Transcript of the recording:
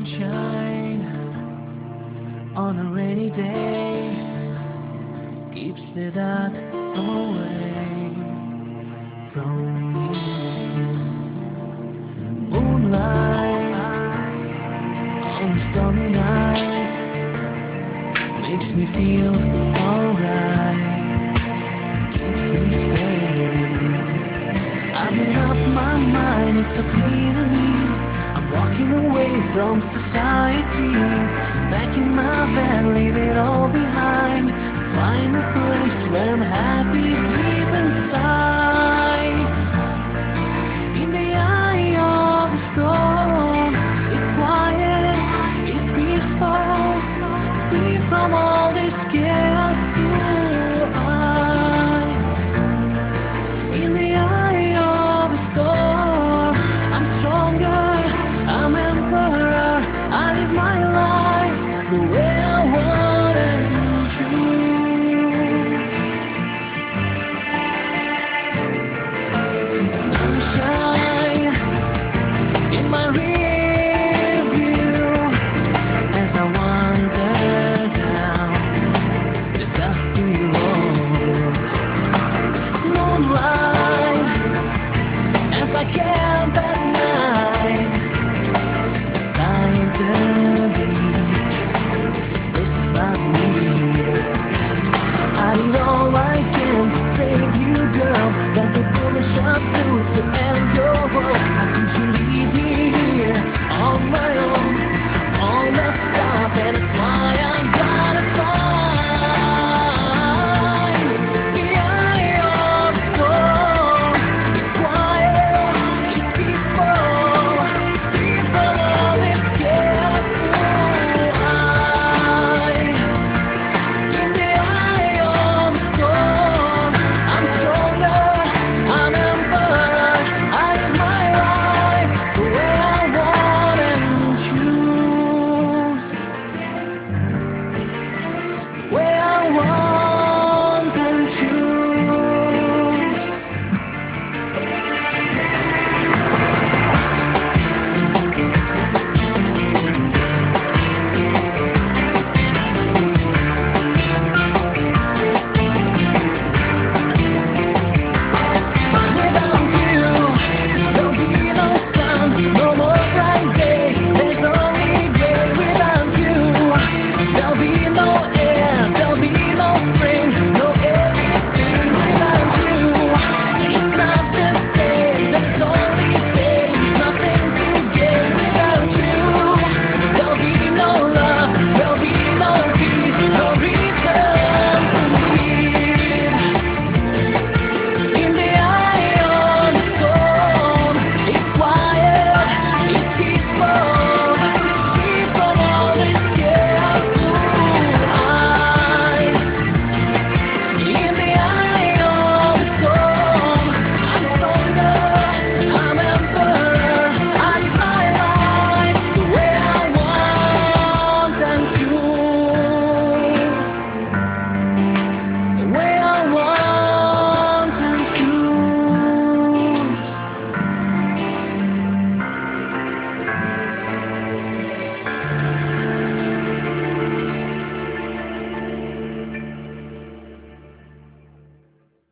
sunshine on a rainy day keeps the dark away from you. Moonlight on a stormy night makes me feel alright, keeps me sane. I made up my mind, it's so clear to me. I'm walking away from society, packing my bag, leave it all behind. Find a place where I'm happy deep inside. In the eye of the storm, it's quiet, it's peaceful, free from all this chaos. In the eye of the storm, I'm stronger, I'm emperor, I live my life the way I want to. Sunshine in my rear view as I wander down the dusty road. Moonlight as I camp at night beside the beach, places by me. I did all I can to save you, girl. Got the bullet shot through to end your world. How could you leave me here on my own, all messed up, and that's why